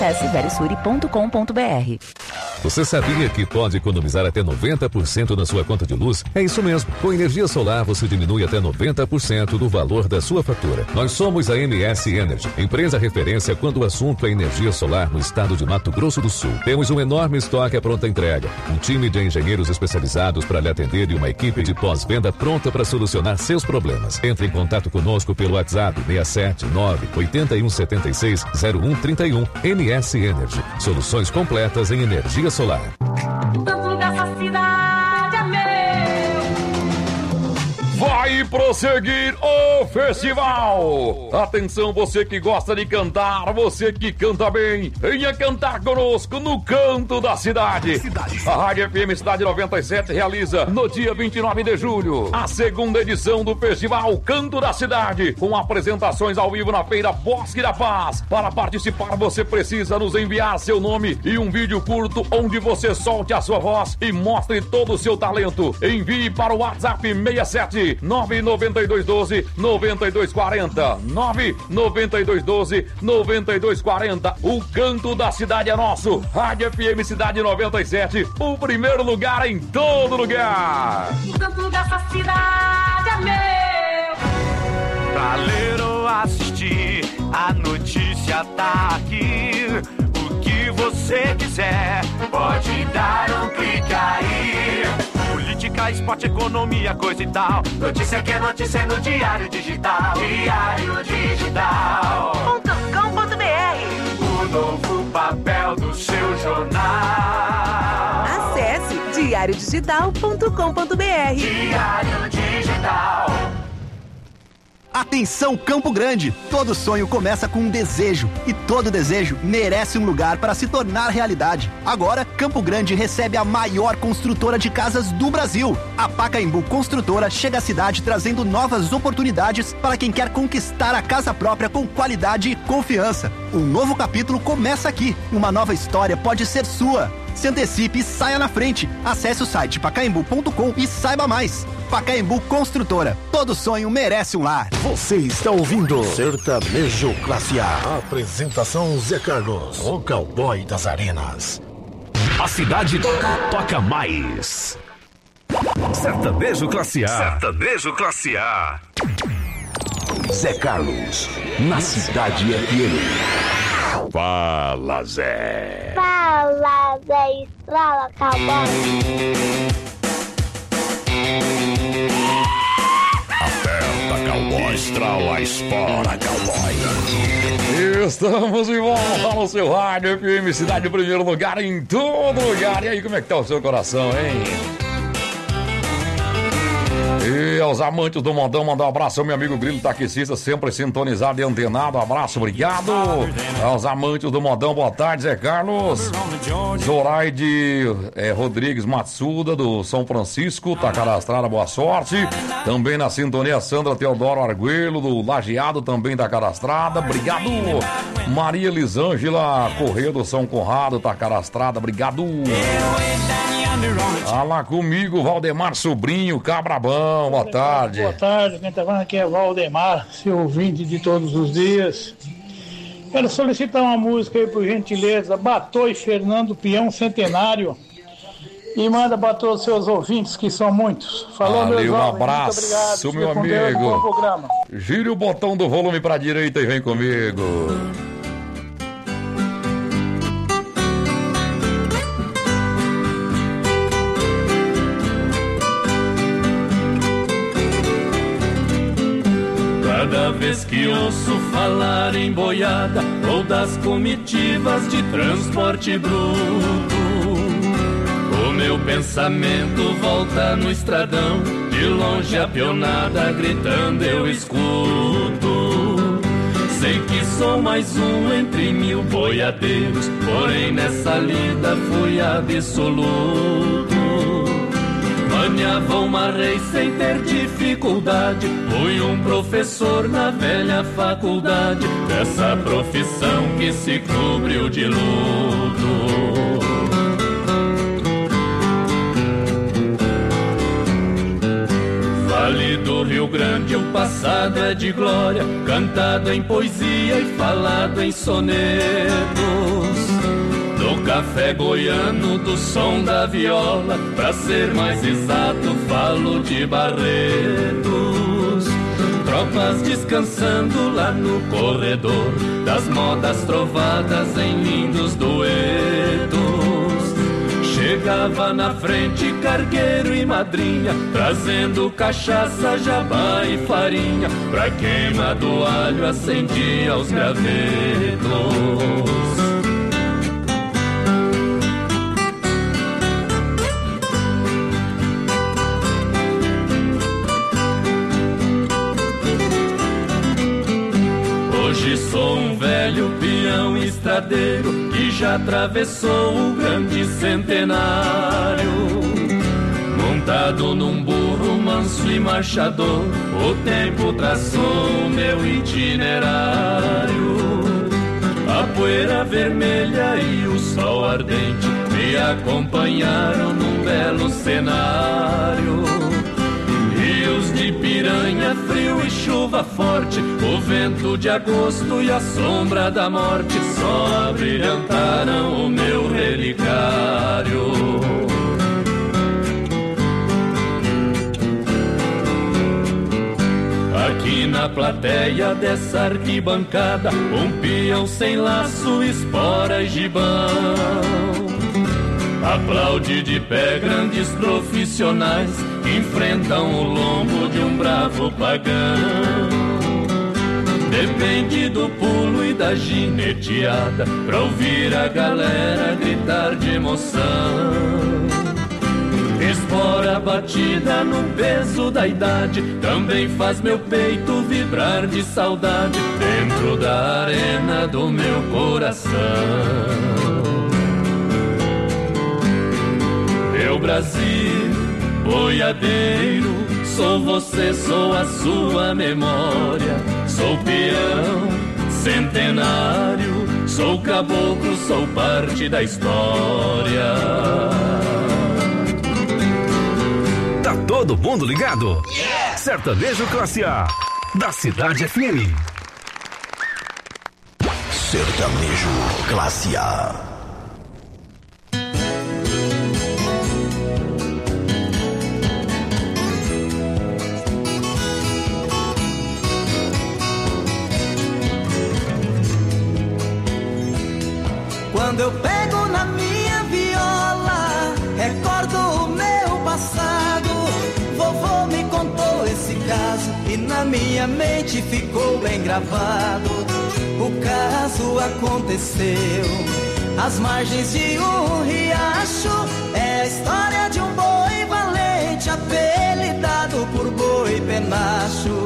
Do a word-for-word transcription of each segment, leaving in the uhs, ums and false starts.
acesse verisuri ponto com ponto br. Você sabia que pode economizar até noventa por cento na sua conta de luz? É isso mesmo. Com energia solar, você diminui até noventa por cento do valor da sua fatura. Nós somos a M S Energy, empresa referência quando o assunto é energia solar no estado de Mato Grosso do Sul. Temos um enorme estoque à pronta entrega, um time de engenheiros especializados para lhe atender e uma equipe de pós-venda pronta para solucionar seus problemas. Entre em contato conosco pelo WhatsApp seis sete nove oito um sete seis zero um três um. M S Energy, soluções completas em energia solar. Tanto dessa cidade é meu. Vai prosseguir o festival. Atenção, você que gosta de cantar, você que canta bem, venha cantar conosco no Canto da Cidade. Cidade. A Rádio F M Cidade noventa e sete realiza no dia vinte e nove de julho a segunda edição do festival Canto da Cidade, com apresentações ao vivo na Feira Bosque da Paz. Para participar, você precisa nos enviar seu nome e um vídeo curto onde você solte a sua voz e mostre todo o seu talento. Envie para o WhatsApp seis sete nove nove dois um dois nove dois quatro zero nove nove dois um dois nove dois quatro zero. O Canto da Cidade é nosso. Rádio F M Cidade noventa e sete, o primeiro lugar em todo lugar. O canto dessa cidade é meu. Pra ler ou assistir, a notícia tá aqui. O que você quiser, pode dar um clique aí. Política, esporte, economia, coisa e tal. Notícia que é notícia no Diário Digital. Diário Digital ponto com ponto br. O novo papel do seu jornal. Acesse diário digital ponto com ponto br. Diário Digital. Atenção, Campo Grande! Todo sonho começa com um desejo e todo desejo merece um lugar para se tornar realidade. Agora, Campo Grande recebe a maior construtora de casas do Brasil. A Pacaembu Construtora chega à cidade trazendo novas oportunidades para quem quer conquistar a casa própria com qualidade e confiança. Um novo capítulo começa aqui. Uma nova história pode ser sua. Se antecipe e saia na frente. Acesse o site pacaembu ponto com e saiba mais. Pacaembu Construtora. Todo sonho merece um lar. Você está ouvindo Sertanejo Classe A. Apresentação Zé Carlos, o cowboy das arenas. A cidade toca mais. Sertanejo Classe A. Sertanejo Classe A. Zé Carlos, na Cidade F M. Fala, Zé. Fala, Zé Estrala, cowboy. Aperta, cowboy. Estrala, espora, cowboy. Estamos de volta no seu rádio F M Cidade, em primeiro lugar em todo lugar. E aí, como é que tá o seu coração, hein? E aos amantes do modão, mandar um abraço ao meu amigo Grilo Taxista, sempre sintonizado e antenado. Abraço, obrigado. Aos amantes do modão, boa tarde, Zé Carlos. Zoraide é, Rodrigues Matsuda, do São Francisco, tá cadastrada, boa sorte. Também na sintonia, Sandra Teodoro Arguello, do Lajeado, também tá cadastrada, obrigado. Maria Elisângela Correia, do São Conrado, tá cadastrada, obrigado. Ah lá comigo, Valdemar Sobrinho, Cabrabão, boa tarde. Boa tarde, quem tá falando aqui é Valdemar, seu ouvinte de todos os dias. Quero solicitar uma música aí, por gentileza, Batô e Fernando Peão Centenário. E manda para todos os seus ouvintes, que são muitos. Falou, Valeu, meu um jovem, abraço, meu amigo. Gire o botão do volume pra direita e vem comigo. Cada vez que ouço falar em boiada ou das comitivas de transporte bruto, o meu pensamento volta no estradão, de longe a pionada gritando eu escuto. Sei que sou mais um entre mil boiadeiros, porém nessa lida fui absoluto. Manhava uma rei sem ter dificuldade, fui um professor na velha faculdade, dessa profissão que se cobriu de luto. Vale do Rio Grande o passado é de glória, cantado em poesia e falado em sonetos. Do café goiano, do som da viola, pra ser mais exato, falo de Barretos. Tropas descansando lá no corredor das modas trovadas em lindos duetos. Chegava na frente cargueiro e madrinha, trazendo cachaça, jabá e farinha, pra queima do alho acendia os gravetos. Hoje sou um velho peão estradeiro que já atravessou o grande centenário. Montado num burro manso e marchador, o tempo traçou o meu itinerário. A poeira vermelha e o sol ardente me acompanharam num belo cenário. Rios de piranha, frio e chuva forte, o vento de agosto e a sombra da morte só brilhantaram o meu relicário. Aqui na plateia dessa arquibancada, um peão sem laço, espora e gibão. Aplaude de pé grandes profissionais que enfrentam o lombo de um bravo pagão. Depende do pulo e da gineteada pra ouvir a galera gritar de emoção. Espora batida no peso da idade também faz meu peito vibrar de saudade dentro da arena do meu coração. Meu Brasil, boiadeiro, sou você, sou a sua memória. Sou peão, centenário, sou caboclo, sou parte da história. Tá todo mundo ligado? Yeah! Sertanejo Classe A, da Cidade F M. Sertanejo Classe A. Quando eu pego na minha viola, recordo o meu passado. Vovô me contou esse caso e na minha mente ficou bem gravado. O caso aconteceu às margens de um riacho. É a história de um boi valente, apelidado por boi penacho.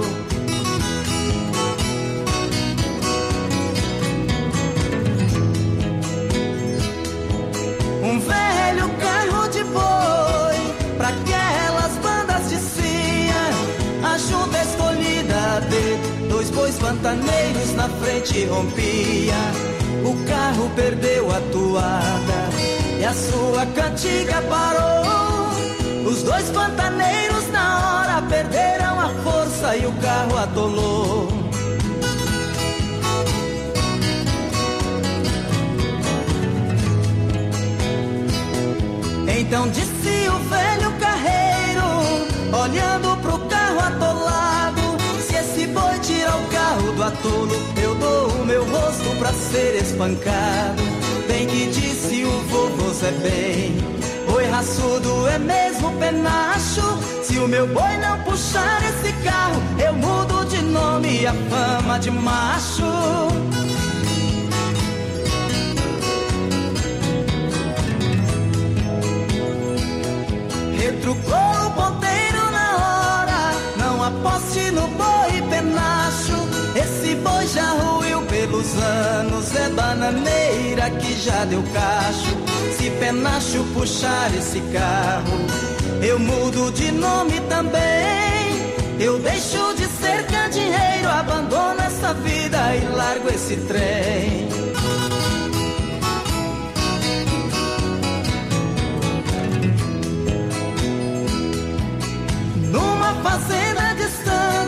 Um velho carro de boi pra aquelas bandas de cia, a junta escolhida a dedo, dois bois pantaneiros na frente rompia. O carro perdeu a toada e a sua cantiga parou. Os dois pantaneiros na hora perderam a força e o carro atolou. Então disse o velho carreiro, olhando pro carro atolado: se esse boi tirar o carro do atolo, eu dou o meu rosto pra ser espancado. Bem que disse o vovô Zé Bem, boi raçudo é mesmo penacho. Se o meu boi não puxar esse carro, eu mudo de nome e a fama de macho. Retrucou o ponteiro na hora, não aposte no boi penacho. Esse boi já ruiu pelos anos, é bananeira que já deu cacho. Se penacho puxar esse carro, eu mudo de nome também. Eu deixo de ser candeeiro, abandono essa vida e largo esse trem. Numa fazenda distante,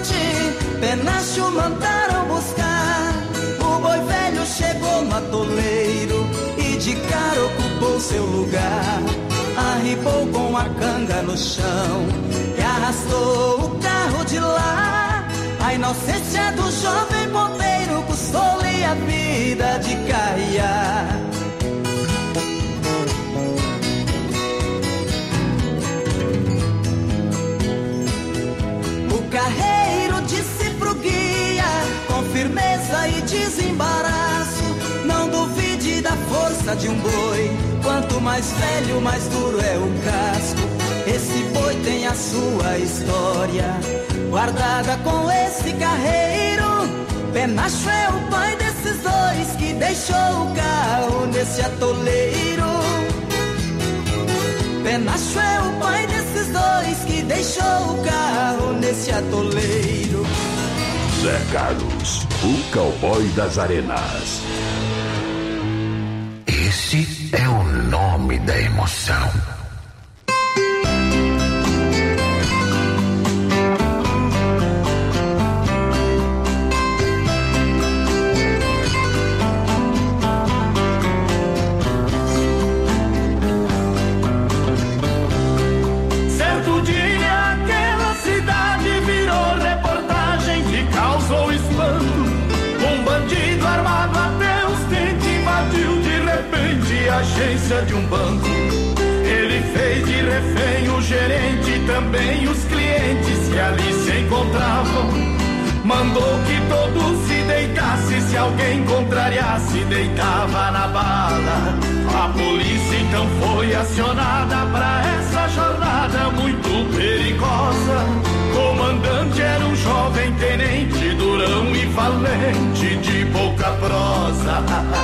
penacho mandaram buscar. O boi velho chegou no atoleiro e de cara ocupou seu lugar. Arribou com a canga no chão e arrastou o carro de lá. A inocência do jovem ponteiro custou-lhe a vida de carrear. O carreiro disse pro guia, com firmeza e desembaraço: não duvide da força de um boi, quanto mais velho, mais duro é o casco. Esse boi tem a sua história, guardada com esse carreiro. Penacho é o pai desses dois que deixou o carro nesse atoleiro. Penacho é o pai desses dois que deixou o carro nesse atoleiro. Zé Carlos, o cowboy das arenas. Esse é o nome da emoção. Certo dia aquela cidade virou reportagem que causou espanto. Um bandido armado até os dentes invadiu de repente a agência de um banco. Ele fez de refém o gerente e também os clientes que ali se encontravam. Mandou que todos se deitassem, se alguém contrariasse, deitava na bala. A polícia então foi acionada pra essa jornada muito perigosa. Comandante era um jovem tenente, durão e valente, de pouca prosa.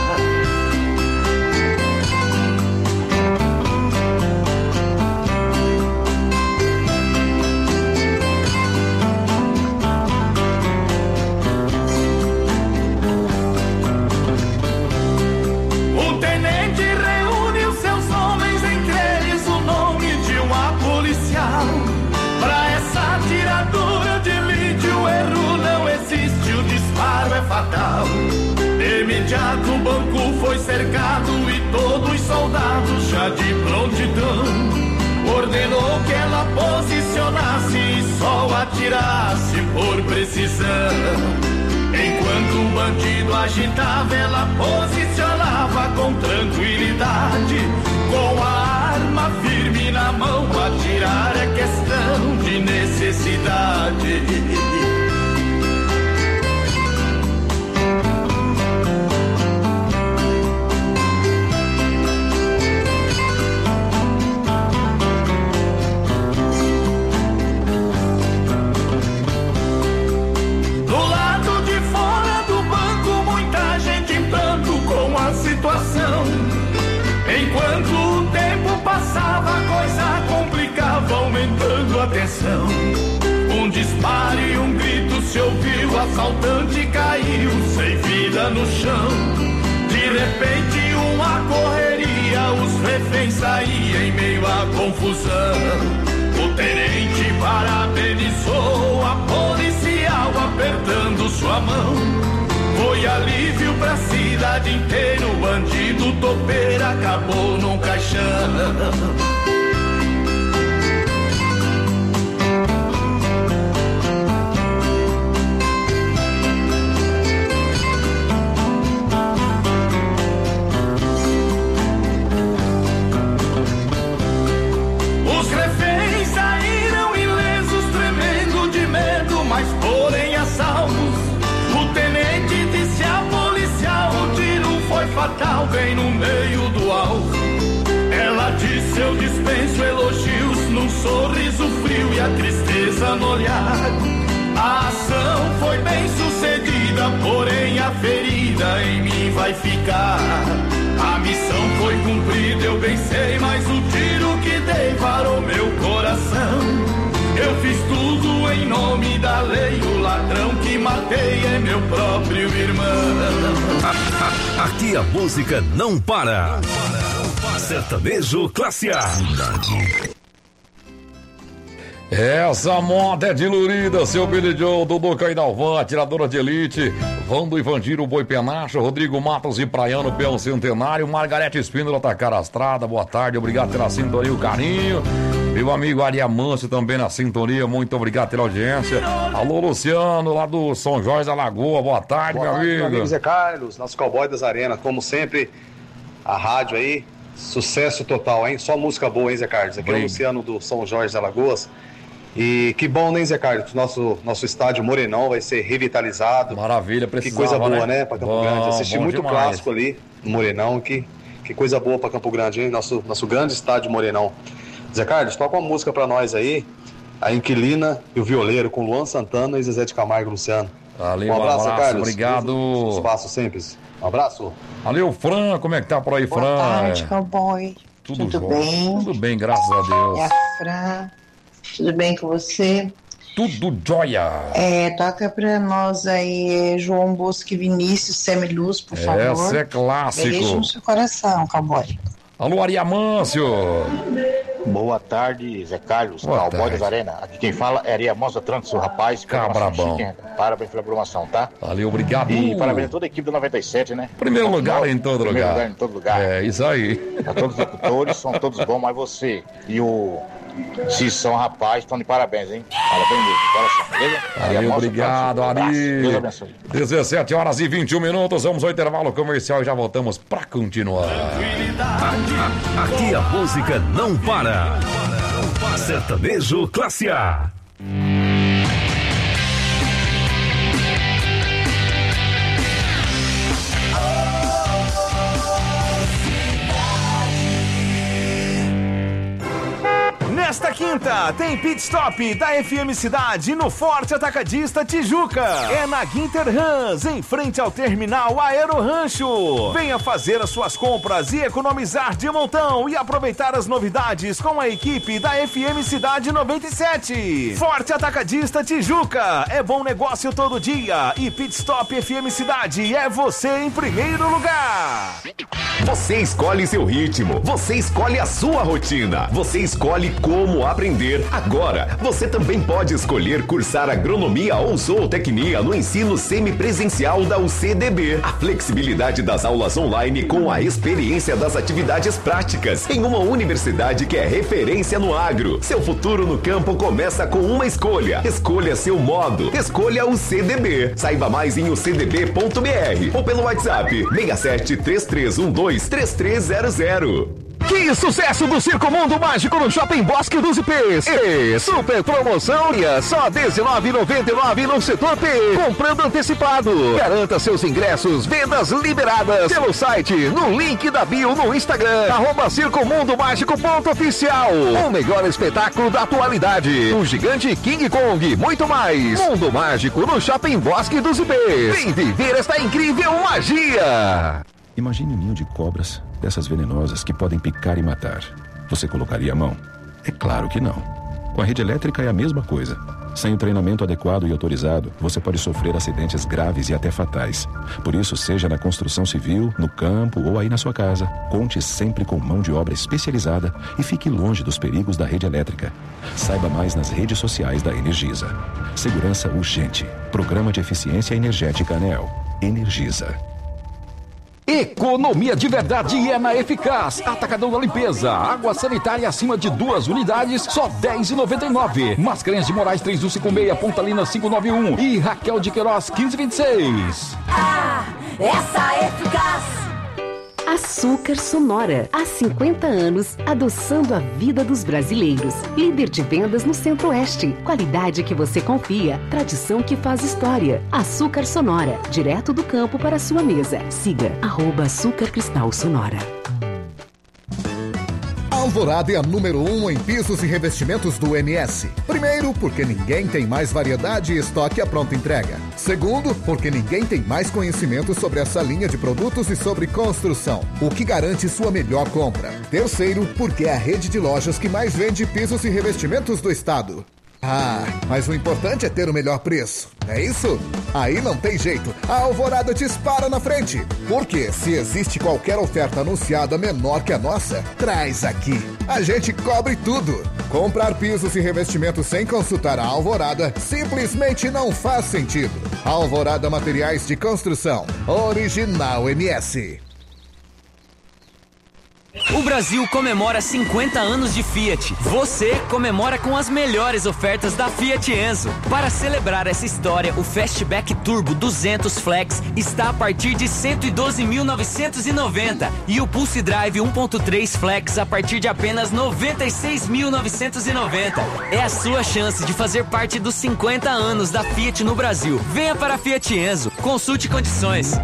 O tenente reúne os seus homens, entre eles o nome de uma policial. Pra essa tiradura de elite o erro não existe, o disparo é fatal. De imediato o banco foi cercado e todos os soldados já de prontidão. Ordenou que ela posicionasse e só atirasse por precisão. Enquanto o bandido agitava, ela posicionava com tranquilidade. Com a arma firme na mão, atirar é questão de necessidade. Do lado de fora do banco, muita gente em pranto com a situação. Enquanto o tempo passava, a coisa complicava, aumentando a tensão. Um disparo e um grito se ouviu, o assaltante caiu sem vida no chão. De repente uma correria, os reféns saíam em meio à confusão. O tenente parabenizou a policial, apertando sua mão. Foi alívio pra cidade inteira, o bandido topeiro acabou num caixão. Os reféns saíram ilesos, tremendo de medo, mas porém a salvos. O tenente disse à policial, o tiro foi fatal, bem no meio do alvo. Ela disse, eu dispenso elogios, num sorriso frio e a tristeza no olhar. A ação foi bem sucedida, porém a ferida em mim vai ficar. A missão foi cumprida, eu bem sei, mas o tiro que dei varou meu coração. Eu fiz tudo em nome da lei, o ladrão que matei é meu próprio irmão. Aqui a música não para. Sertanejo Classe A. Essa moda é dilurida, seu Billy Joe, Dudu Caidalvan, atiradora de elite, Vando Ivandiro, Boi Penacho, Rodrigo Matos e Praiano, Peão Centenário, Margarete Espíndola tá carastrada, boa tarde, obrigado pela sintonia e o carinho. Meu amigo Ari Amâncio também na sintonia, muito obrigado pela audiência. Alô, Luciano, lá do São Jorge da Lagoa, boa tarde, boa meu tarde, amigo. Meu amigo Zé Carlos, nosso cowboy das arenas, como sempre, a rádio aí, sucesso total, hein? Só música boa, hein, Zé Carlos? Aqui Bem. é o Luciano do São Jorge da Lagoas. E que bom, né, Zé Carlos? Nosso, nosso estádio Morenão vai ser revitalizado. Maravilha, precisava, Que coisa boa, né? né, pra Campo bom, Grande. Assisti muito demais. clássico ali no Morenão. Que, que coisa boa pra Campo Grande, hein? Nosso, nosso grande estádio Morenão. Zé Carlos, toca uma música pra nós aí. A Inquilina e o Violeiro, com Luan Santana e Zezé de Camargo e Luciano. Valeu, um abraço, um abraço, Zé Carlos. obrigado. Espaço sempre. Um abraço. Valeu, Fran, como é que tá por aí, Boa Fran? Boa tarde, cowboy. Tudo, Tudo jóia. bem? Tudo bem, graças a Deus. É a Fran. Tudo bem com você? Tudo jóia. É, toca pra nós aí, João Bosco e Vinícius, Semiluz, por favor. Essa é clássico. Beijo no seu coração, cowboy. Alô, Ari Amâncio. Boa tarde, Zé Carlos, Boa cowboy tarde. das Arenas. Aqui quem fala é Ari Amâncio, Tranco, seu rapaz. Cabrabão. Parabéns pela programação, tá? Valeu, obrigado. E parabéns a toda a equipe do noventa e sete, né? Primeiro lugar em todo Primeiro lugar. lugar em todo lugar. É, isso aí. A todos os locutores, são todos bons, mas você e o Cissão, rapaz, estão de parabéns, hein? Parabéns mesmo, coração, beleza? Valeu, Amâncio, obrigado, Tranco, um abraço. Ari. Deus abençoe. dezessete horas e vinte e um minutos, vamos ao intervalo comercial e já voltamos pra continuar. Aqui a música não para. Sertanejo Classe A. Nesta quinta, tem pit stop da F M Cidade no Forte Atacadista Tijuca. É na Guinter Rans, em frente ao terminal Aero Rancho. Venha fazer as suas compras e economizar de montão e aproveitar as novidades com a equipe da F M Cidade noventa e sete. Forte Atacadista Tijuca, é bom negócio todo dia e pit stop F M Cidade é você em primeiro lugar. Você escolhe seu ritmo, você escolhe a sua rotina, você escolhe como aprender. Agora, você também pode escolher cursar agronomia ou zootecnia no ensino semipresencial da U C D B. A flexibilidade das aulas online com a experiência das atividades práticas em uma universidade que é referência no agro. Seu futuro no campo começa com uma escolha. Escolha seu modo. Escolha o C D B. Saiba mais em u c d b ponto b r ou pelo WhatsApp seis sete três três um dois três três zero zero. Que sucesso do Circo Mundo Mágico no Shopping Bosque dos Ipês. E super promoção só dezenove reais e noventa e nove centavos no setor P. Comprando antecipado. Garanta seus ingressos, vendas liberadas pelo site, no link da bio no Instagram, arroba Circo Mundo Mágico ponto oficial. O melhor espetáculo da atualidade. O gigante King Kong, muito mais. Mundo Mágico no Shopping Bosque dos Ipês. Vem viver esta incrível magia. Imagine um ninho de cobras, dessas venenosas que podem picar e matar. Você colocaria a mão? É claro que não. Com a rede elétrica é a mesma coisa. Sem o treinamento adequado e autorizado, você pode sofrer acidentes graves e até fatais. Por isso, seja na construção civil, no campo ou aí na sua casa, conte sempre com mão de obra especializada e fique longe dos perigos da rede elétrica. Saiba mais nas redes sociais da Energisa. Segurança urgente. Programa de Eficiência Energética ANEEL. Energisa. Economia de verdade é na Eficaz. Atacadão da limpeza. Água sanitária acima de duas unidades, só dez reais e noventa e nove centavos. Mascarenhas de Moraes três um cinco seis, Pontalina cinco nove um e Raquel de Queiroz quinze vinte e seis. Ah, essa é Eficaz. Açúcar Sonora, há cinquenta anos, adoçando a vida dos brasileiros. Líder de vendas no Centro-Oeste. Qualidade que você confia, tradição que faz história. Açúcar Sonora, direto do campo para a sua mesa. Siga, arroba Açúcar Cristal Sonora. Alvorada é a número um em pisos e revestimentos do M S. Primeiro, porque ninguém tem mais variedade e estoque à pronta entrega. Segundo, porque ninguém tem mais conhecimento sobre essa linha de produtos e sobre construção, o que garante sua melhor compra. Terceiro, porque é a rede de lojas que mais vende pisos e revestimentos do estado. Ah, mas o importante é ter o melhor preço, é isso? Aí não tem jeito, a Alvorada dispara na frente. Porque se existe qualquer oferta anunciada menor que a nossa, traz aqui. A gente cobre tudo. Comprar pisos e revestimentos sem consultar a Alvorada simplesmente não faz sentido. Alvorada Materiais de Construção, Original M S. O Brasil comemora cinquenta anos de Fiat. Você comemora com as melhores ofertas da Fiat Enzo. Para celebrar essa história, o Fastback Turbo duzentos Flex está a partir de cento e doze mil novecentos e noventa e o Pulse Drive um ponto três Flex a partir de apenas noventa e seis mil novecentos e noventa. É a sua chance de fazer parte dos cinquenta anos da Fiat no Brasil. Venha para a Fiat Enzo. Consulte condições.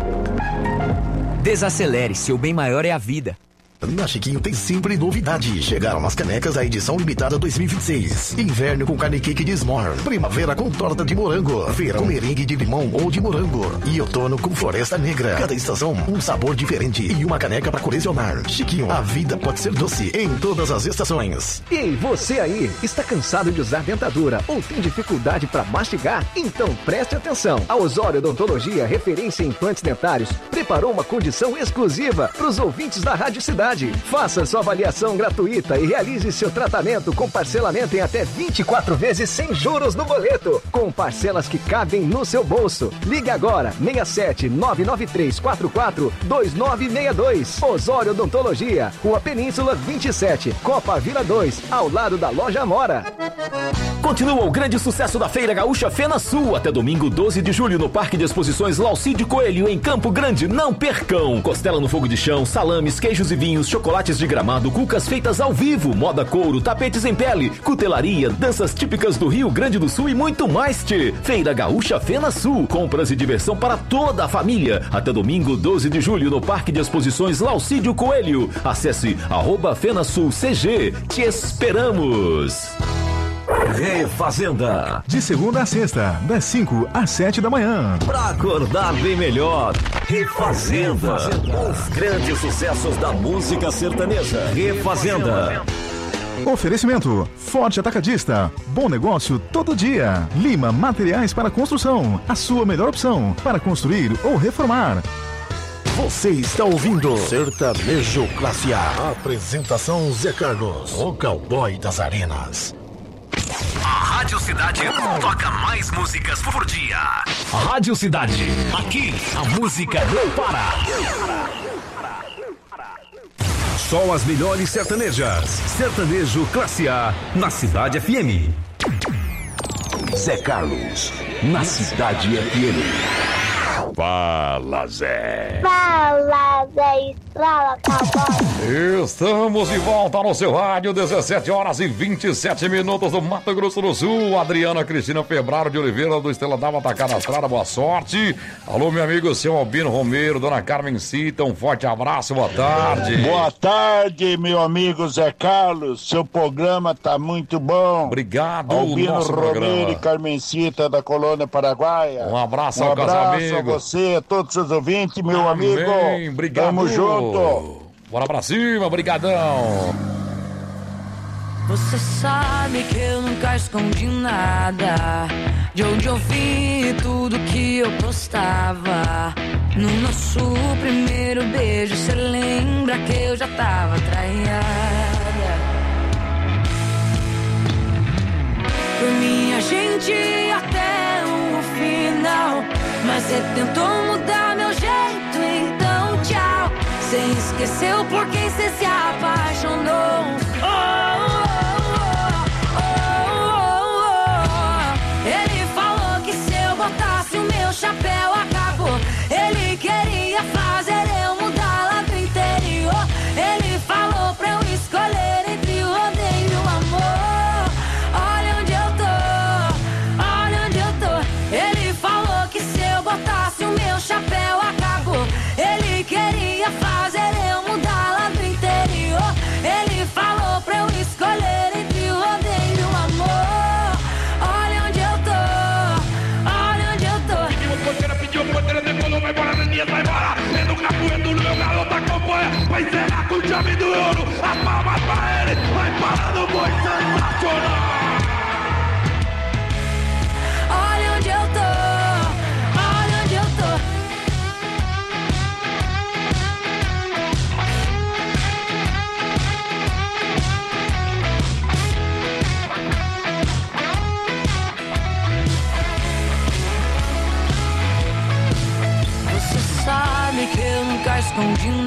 Desacelere, seu bem maior é a vida. Na Chiquinho tem sempre novidade. Chegaram as canecas da edição limitada dois mil e vinte e seis. Inverno com carne cake de s'more. Primavera com torta de morango. Verão com merengue de limão ou de morango. E outono com floresta negra. Cada estação um sabor diferente e uma caneca para colecionar. Chiquinho, a vida pode ser doce em todas as estações. E você aí, está cansado de usar dentadura ou tem dificuldade para mastigar? Então preste atenção. A Osório Odontologia, referência em implantes dentários, preparou uma condição exclusiva para os ouvintes da Rádio Cidade. Faça sua avaliação gratuita e realize seu tratamento com parcelamento em até vinte e quatro vezes sem juros no boleto, com parcelas que cabem no seu bolso. Ligue agora, seis sete nove nove três quatro quatro dois nove seis dois. Osório Odontologia, Rua Península vinte e sete, Copa Vila dois, ao lado da Loja Amora. Continua o grande sucesso da Feira Gaúcha Fena Sul, até domingo doze de julho no Parque de Exposições Laucídio Coelho, em Campo Grande. Não percam! Costela no fogo de chão, salames, queijos e vinhos, chocolates de Gramado, cucas feitas ao vivo, moda couro, tapetes em pele, cutelaria, danças típicas do Rio Grande do Sul e muito mais. Tchê. Feira Gaúcha Fena Sul, compras e diversão para toda a família. Até domingo doze de julho no Parque de Exposições Laucídio Coelho. Acesse arroba Fena Sul C G. Te esperamos! Refazenda. De segunda a sexta, das cinco às sete da manhã. Pra acordar bem melhor. Refazenda. Os grandes sucessos da música sertaneja. Refazenda. Oferecimento: Forte Atacadista. Bom negócio todo dia. Lima Materiais para Construção. A sua melhor opção para construir ou reformar. Você está ouvindo Sertanejo Classe A. Apresentação: Zé Carlos, o cowboy das arenas. A Rádio Cidade toca mais músicas por dia. Rádio Cidade. Aqui a música não para. Só as melhores sertanejas. Sertanejo Classe A na Cidade F M. Zé Carlos na Cidade F M. Fala, Zé. Fala, Zé Estrala, cowboy. Estamos de volta no seu rádio, dezessete horas e vinte e sete minutos do Mato Grosso do Sul. Adriana Cristina Febraro de Oliveira do Estrela d'Alva tá cadastrada, boa sorte. Alô, meu amigo, seu Albino Romero, dona Carmen Cita, um forte abraço, boa tarde. Boa tarde, meu amigo Zé Carlos, seu programa tá muito bom. Obrigado, Albino nosso Romero programa. e Carmencita da Colônia Paraguaia. Um abraço um ao abraço casamento. a você, a todos os ouvintes, meu Amém. amigo. Obrigado. Tamo junto. Bora pra cima, brigadão. Você sabe que eu nunca escondi nada. De onde eu vim, tudo que eu postava. No nosso primeiro beijo, cê lembra que eu já tava traída. Por mim a gente ia até o final, mas cê tentou mudar meu jeito, então tchau. Cê esqueceu por quem cê se apaixonou. Oh, oh, oh, oh, oh. Ele falou que se eu botasse o meu chapéu acabou. Ele queria fazer eu mudar lá do interior. Ele falou pra eu escolher entre o rodeio e o amor. Olha onde eu tô, olha onde eu tô. Ele falou que se eu botasse o meu chapéu acabou. Ele queria fazer eu mudar lá do interior. Ele falou pra eu escolher entre o rodeio e o amor. Olha onde eu tô, olha onde eu tô. Pediu porteira, pediu porteira, decolou, vai embora, Daniel, vai embora. Vendo o capoeiro do meu garoto acompanha. Vai encerrar com o chave do ouro. As palmas pra ele, vai parar no boi sensacional. Olha onde eu tô, olha onde eu tô.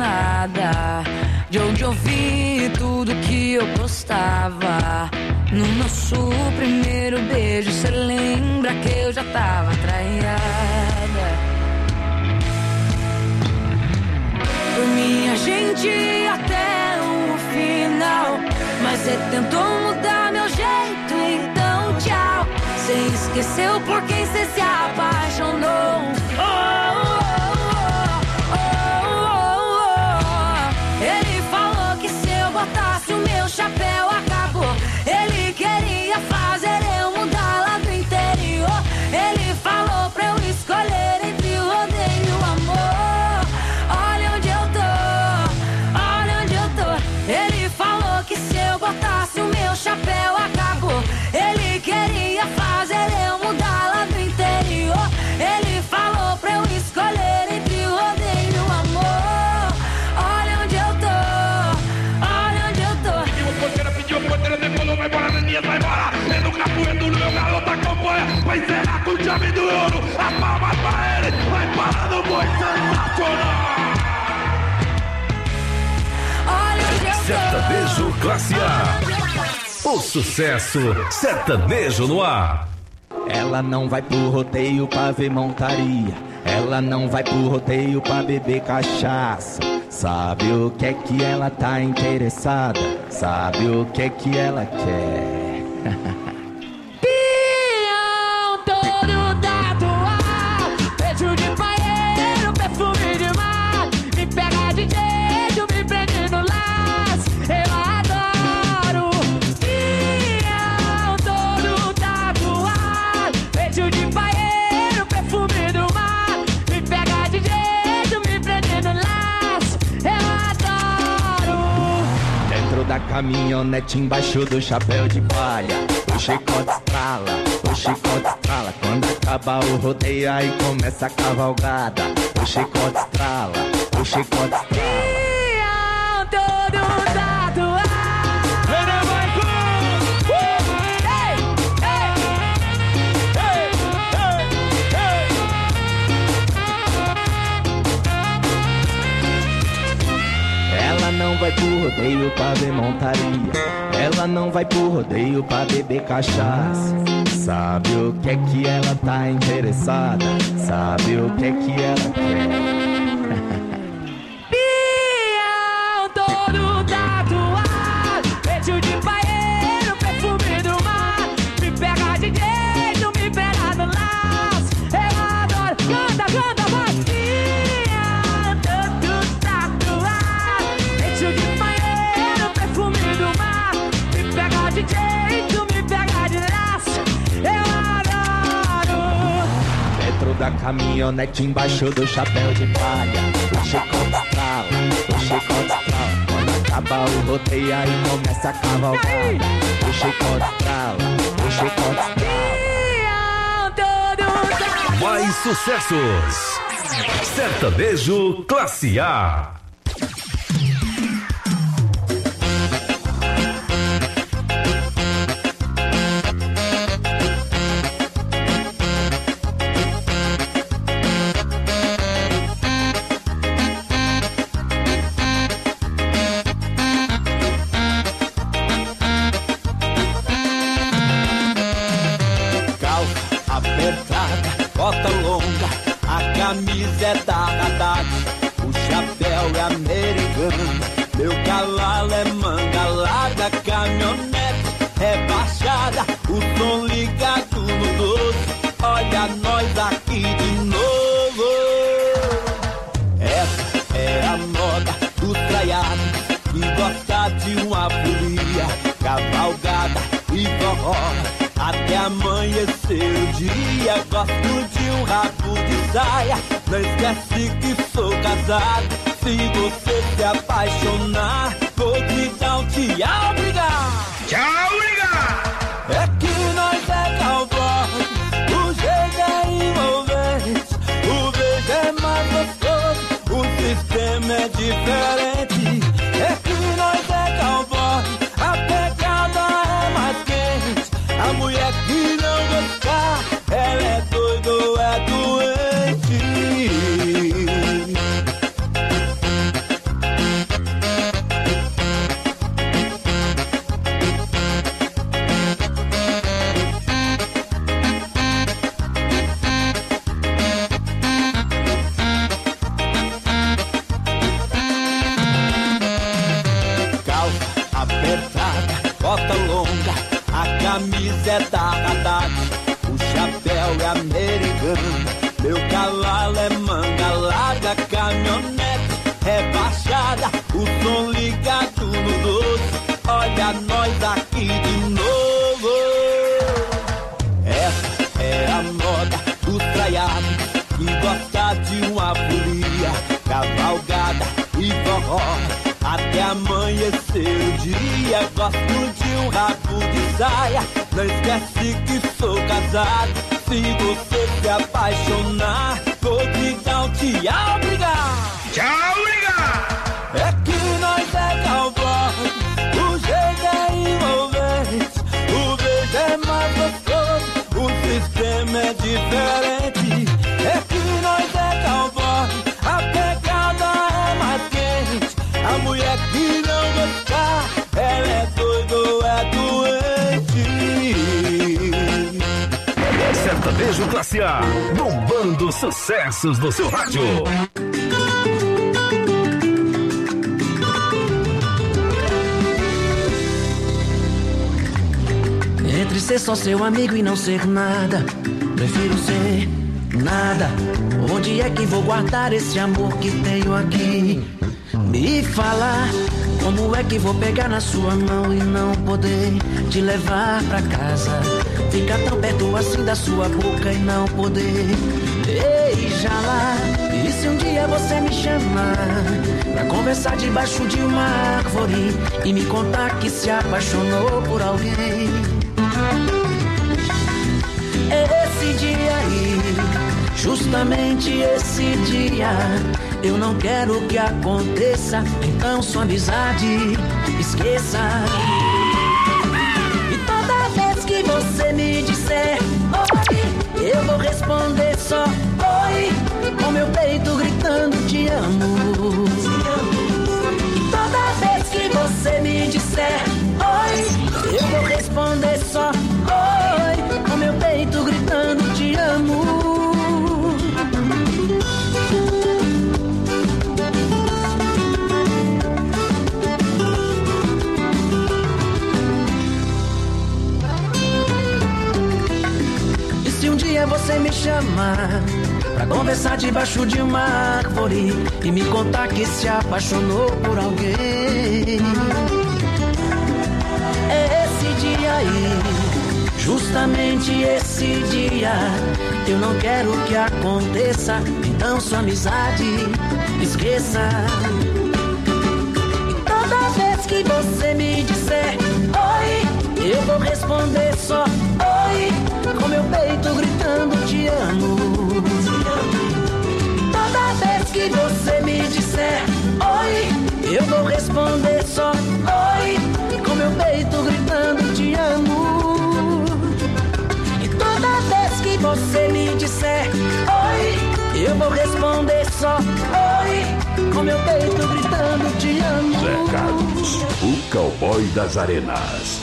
apaixonada, de onde ouvi tudo que eu gostava. No nosso primeiro beijo, cê lembra que eu já tava traiada. Por mim a gente ia até o final, mas cê tentou mudar meu jeito, então tchau. Cê esqueceu por quem cê se apaixonou. Oh, oh, oh, oh, oh. Ele falou que se eu botasse o meu chapéu acabou. Ele queria fazer eu mudar lá do interior. Ele falou pra eu escolher entre o rodeio e o amor. Olha onde eu tô, olha onde eu tô. Ele falou que se eu botasse o meu chapéu acabou. Ele queria fazer eu mudar lá do interior. Ele falou pra eu escolher entre o rodeio e o amor. Olha onde eu tô, olha onde eu tô. Pediu porteira, pediu porteira, decolou, vai embora, Daniel, vai embora. Dentro do capoeiro, meu garoto acompanha. Vai encerrar com o chave do ouro. A palma pra ele, vai parar no boi sensacional. Olha onde eu tô. Sertanejo Classe A. O sucesso sertanejo no ar. Ela não vai pro rodeio pra ver montaria. Ela não vai pro rodeio pra beber cachaça. Sabe o que é que ela tá interessada? Sabe o que é que ela quer? Pião todo tatuado, beijo de banheiro, perfume de mar. Me pega de jeito, me prende no laço. Eu adoro. Pião todo tatuado, beijo de banheiro, perfume do mar. Me pega de jeito, me prende no laço. Eu adoro. Dentro da caminhonete, embaixo do chapéu de palha, o chicote estrala, o chicote estrala. Quando acaba o rodeio, aí começa a cavalgada. O chicote estrala, o chicote estrala. Pião todo tatuado. Ela não vai pro rodeio pra ver montaria. Ela não vai pro rodeio pra beber cachaça. Sabe o que é que ela tá interessada? Sabe o que é que ela quer? Pião todo tatuado, beijo de banheiro, perfume do mar. Me pega de jeito, me pega no laço. Eu adoro. Canta, canta, vai. Pião todo tatuado, beijo de banheiro, perfume do mar. Me pega de jeito, me pega de laço. Eu adoro. Dentro da caminhonete, embaixo do chapéu de palha, o chicote estrala, o chicote estrala. Quando acaba o rodeio, aí começa a cavalgada. O chicote estrala, o chicote estrala. Mais sucessos. Sertanejo Classe A. Bota longa, a camisa é da Haddad, o chapéu é americano, meu cavalo é manga larga, caminhonete rebaixada, o som ligado no doze, olha nós aqui de novo. Essa é a moda dos traiados, que gosta de uma folia, cavalgada e forró. Até amanhecer o dia, gosto de um rabo de saia. Não esquece que sou casado. Se você se apaixonar, vou te dar um tchau, obrigado. Tchau, obrigado. É que nós é cowboy, o jeito é envolvente, o beijo é mais gostoso, o sistema é diferente. É que nós é cowboy, a pegada é mais quente. A mulher que não gostar, ela é doida ou é doente. camisa é da Haddad, o chapéu é americano, meu cavalo é manga larga, caminhonete rebaixada, o som ligado no doce, olha nós aqui de novo. Essa é a moda do traiado, que gosta de uma folia, cavalgada e forró, até amanhecer o dia. Gosto de um rabo de saia, não esquece que sou casado. Se você se apaixonar, vou te dar um tchau, obrigado. Tchau, obrigado. É que nós é cowboy, o jeito é envolvente, o beijo é mais gostoso, o sistema é diferente. É que nós é cowboy, a pegada é mais quente, a mulher que não gostar, ela é doida ou é doente. Sertanejo Classe A, bombando sucessos no seu rádio. Entre ser só seu amigo e não ser nada, prefiro ser nada. Onde é que vou guardar esse amor que tenho aqui? Me fala, como é que vou pegar na sua mão e não poder te levar pra casa? Ficar tão perto assim da sua boca e não poder beijar lá. E se um dia você me chamar pra conversar debaixo de uma árvore e me contar que se apaixonou por alguém, esse dia aí, justamente esse dia, eu não quero que aconteça, então sua amizade esqueça. E toda vez que você me disser oi, eu vou responder só oi, com meu peito gritando te amo. E toda vez que você me disser oi, eu vou responder só oi, com meu peito gritando te amo. E se um dia você me chamar pra conversar debaixo de uma árvore e me contar que se apaixonou por alguém, é esse dia aí, justamente esse dia, eu não quero que aconteça, então sua amizade esqueça. E toda vez que você me disser oi, eu vou responder só oi, com meu peito gritando te amo. E toda vez que você me disser oi, eu vou responder só oi, com meu peito gritando te amo. E toda vez que você me disser oi, eu vou responder só oi, com meu peito gritando te amo. Zé Carlos, o cowboy das arenas.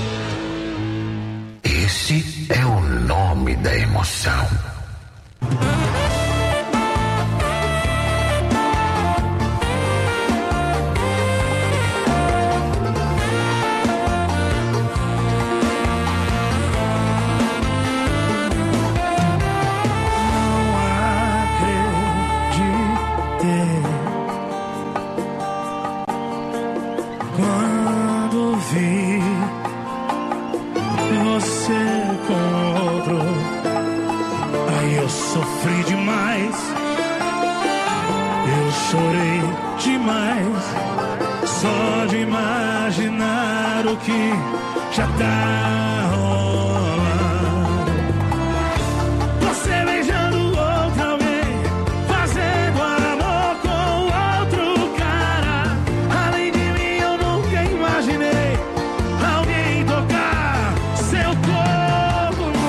Esse é o nome da emoção. Já tá rolando. Você beijando outro alguém, fazendo amor com outro cara. Além de mim eu nunca imaginei alguém tocar seu corpo nu.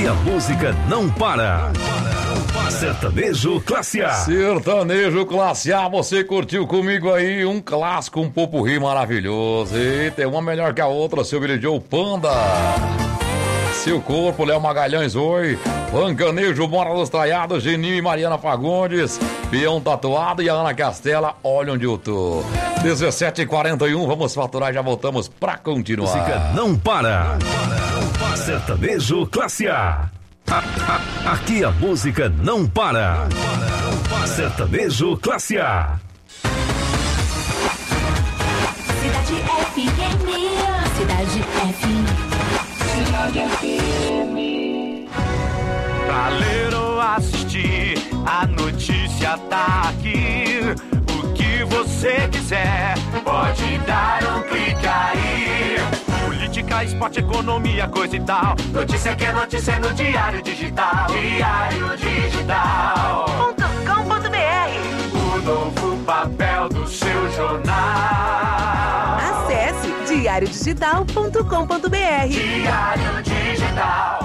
Aqui a música não para. Sertanejo Classe A. Sertanejo Classe A, você curtiu comigo aí um clássico, um popurrí maravilhoso. E tem uma melhor que a outra, seu Billy Joe Panda. Seu Corpo, Léo Magalhães, oi. Pancanejo, Bora dos Traiados, Geninho e Mariana Fagundes. Peão Tatuado e a Ana Castela, olha onde eu tô. dezessete e quarenta e um, vamos faturar e já voltamos pra continuar. Música não para. Sertanejo Classe A. A, a, aqui a música não para. Sertanejo Classe A. Cidade F M. Cidade F M. Cidade F M. Pra ler ou assistir, a notícia tá aqui. O que você quiser, pode dar um clique aí. Política, esporte, economia, coisa e tal. Notícia que é notícia no Diário Digital. Diário Digital ponto com ponto b r. O novo papel do seu jornal. Acesse diário digital ponto com ponto b r. Diário Digital.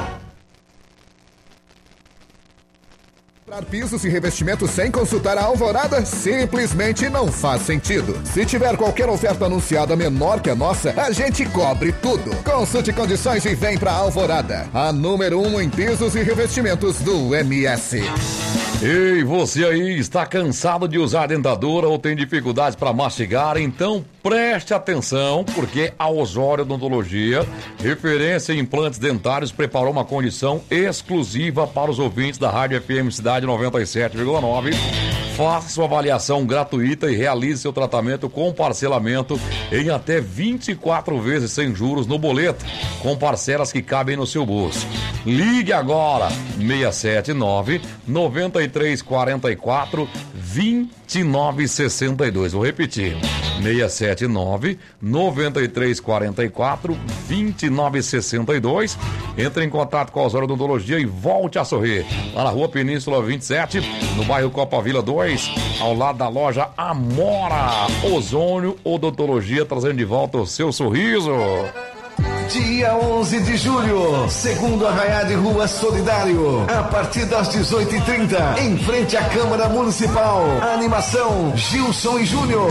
Comprar pisos e revestimentos sem consultar a Alvorada simplesmente não faz sentido. Se tiver qualquer oferta anunciada menor que a nossa, a gente cobre tudo. Consulte condições e vem pra Alvorada, a número um em pisos e revestimentos do M S. Ei, você aí está cansado de usar dentadura ou tem dificuldades para mastigar? Então preste atenção, porque a Osório Odontologia, referência em implantes dentários, preparou uma condição exclusiva para os ouvintes da Rádio F M Cidade noventa e sete vírgula nove. Faça sua avaliação gratuita e realize seu tratamento com parcelamento em até vinte e quatro vezes sem juros no boleto, com parcelas que cabem no seu bolso. Ligue agora, seis sete nove, nove três quatro quatro, dois nove seis dois. Vou repetir, seis sete nove, nove três quatro quatro, dois nove seis dois. Entre em contato com a Osório Odontologia e volte a sorrir. Lá na Rua Península vinte e sete, no bairro Copa Vila dois, ao lado da loja Amora. Ozônio Odontologia, trazendo de volta o seu sorriso. Dia onze de julho, segundo Arraiá de Rua Solidário, a partir das dezoito e trinta, em frente à Câmara Municipal. A animação Gilson e Júnior.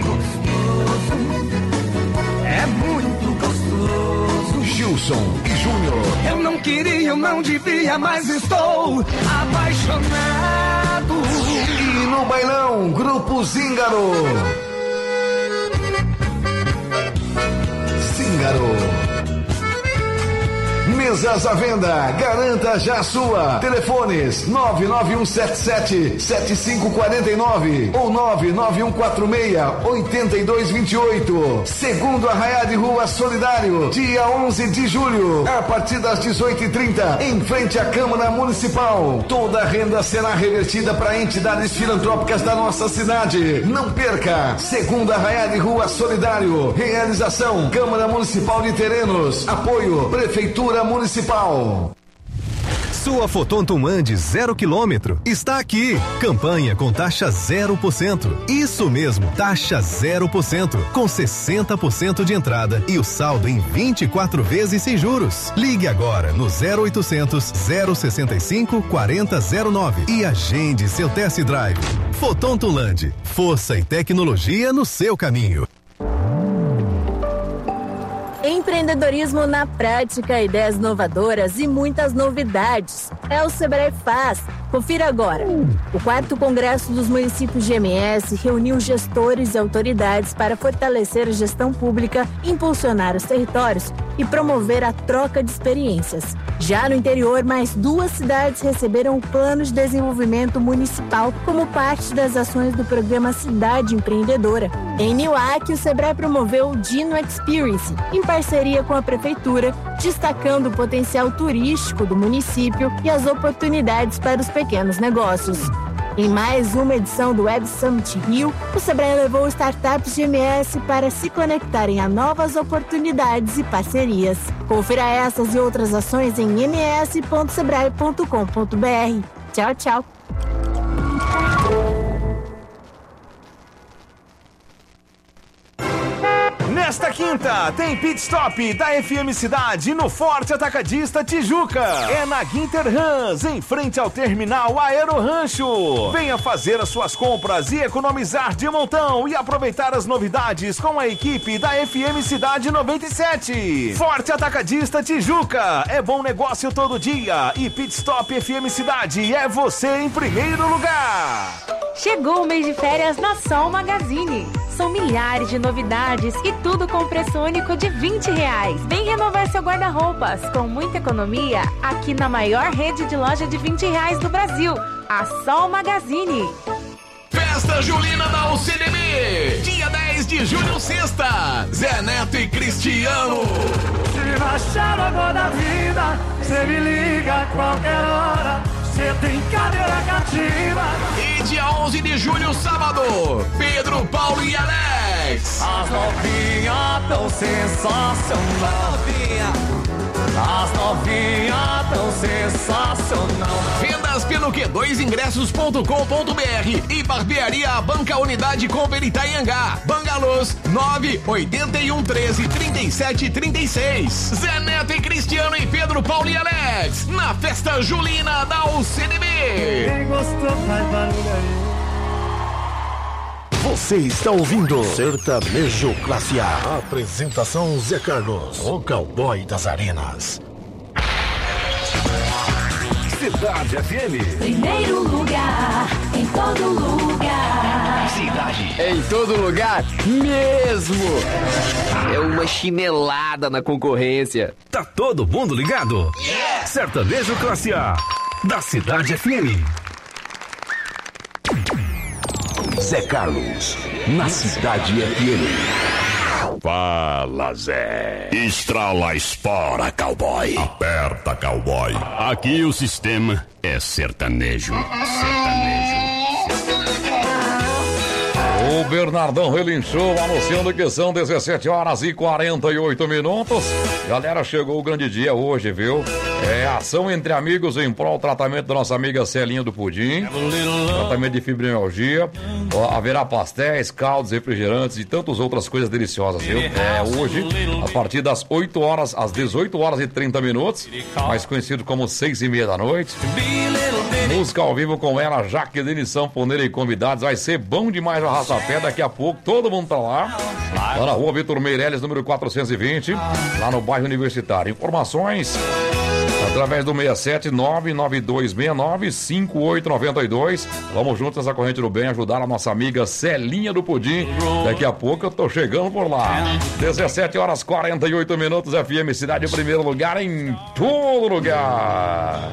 É muito gostoso. Gilson e Júnior. Eu não queria, eu não devia, mas estou apaixonado. E no bailão, Grupo Zíngaro. Zíngaro. Mesas à venda, garanta já a sua. Telefones nove nove um sete sete, sete cinco quatro nove ou nove nove um quatro seis, oito dois dois oito. Segundo Arraiá de Rua Solidário, dia onze de julho, a partir das dezoito e trinta, em frente à Câmara Municipal. Toda a renda será revertida para entidades filantrópicas da nossa cidade. Não perca! Segundo Arraiá de Rua Solidário, realização Câmara Municipal de Terrenos, apoio Prefeitura Municipal. Sua Fotontum Ande zero quilômetro está aqui. Campanha com taxa zero por cento. Isso mesmo, taxa zero por cento, com sessenta por cento de entrada e o saldo em vinte e quatro vezes sem juros. Ligue agora no zero oitocentos, zero sessenta e cinco, quarenta zero nove e agende seu test drive. Fotontum Land, força e tecnologia no seu caminho. Empreendedorismo na prática, ideias inovadoras e muitas novidades. É o Sebrae Faz. Confira agora. O quarto Congresso dos Municípios de M S reuniu gestores e autoridades para fortalecer a gestão pública, impulsionar os territórios e promover a troca de experiências. Já no interior, mais duas cidades receberam o Plano de Desenvolvimento Municipal como parte das ações do programa Cidade Empreendedora. Em Niuaque, o Sebrae promoveu o Dino Experience, em parceria com a Prefeitura, destacando o potencial turístico do município e as oportunidades para os pequenos negócios. Em mais uma edição do Web Summit Rio, o Sebrae levou startups de M S para se conectarem a novas oportunidades e parcerias. Confira essas e outras ações em m s ponto sebrae ponto com ponto b r. Tchau, tchau. Nesta quinta, tem Pit Stop da F M Cidade no Forte Atacadista Tijuca. É na Guinter Rans, em frente ao terminal Aero Rancho. Venha fazer as suas compras e economizar de montão e aproveitar as novidades com a equipe da F M Cidade noventa e sete. Forte Atacadista Tijuca, é bom negócio todo dia e Pit Stop F M Cidade é você em primeiro lugar. Chegou o mês de férias na Sol Magazine. São milhares de novidades e tudo com preço único de vinte reais. Vem renovar seu guarda-roupas com muita economia aqui na maior rede de loja de vinte reais do Brasil, a Sol Magazine. Festa Julina da U C D B, dia dez de julho, sexta. Zé Neto e Cristiano. Se baixar água da vida, cê me liga a qualquer hora. Cê tem cadeira cativa. E dia onze de julho, sábado, Pedro, Paulo e Alex. As novinhas tão sensacional. As novinhas tão sensacional. Vendas pelo Q dois ingressos ponto com ponto b r e Barbearia Banca Unidade Cooper Itaiangá. Bangalôs nove oito um, treze, trinta e sete, trinta e seis. Zé Neto e Cristiano e Pedro, Paulo e Alex na Festa Julina da U C D B. Quem gostou faz barulho aí. Você está ouvindo Sertanejo Classe A. Apresentação Zé Carlos, o cowboy das arenas. Cidade F M. Primeiro lugar, em todo lugar. Cidade. Em todo lugar mesmo. É uma chinelada na concorrência. Tá todo mundo ligado? Yeah! Sertanejo Classe A, da Cidade F M. Zé Carlos, na Cidade F M. Fala, Zé. Estrala espora, cowboy. Aperta, cowboy. Aqui o sistema é sertanejo. Sertanejo. O Bernardão relinchou, anunciando que são dezessete horas e quarenta e oito minutos. Galera, chegou o grande dia hoje, viu? É ação entre amigos em prol do tratamento da nossa amiga Celinha do Pudim. Tratamento de fibromialgia. Haverá pastéis, caldos, refrigerantes e tantas outras coisas deliciosas, viu? É hoje, a partir das oito horas às dezoito horas e trinta minutos, mais conhecido como seis e meia da noite. Música ao vivo com ela, Jaqueline Sanfoneira e convidados. Vai ser bom demais o arrasta-pé. Daqui a pouco todo mundo tá lá. Lá na rua Vitor Meireles, número quatrocentos e vinte, lá no bairro Universitário. Informações através do seis sete nove nove dois seis nove cinco oito nove dois. Vamos juntos nessa corrente do bem ajudar a nossa amiga Celinha do Pudim. Daqui a pouco eu tô chegando por lá. dezessete horas e quarenta e oito minutos, F M Cidade em primeiro lugar em todo lugar.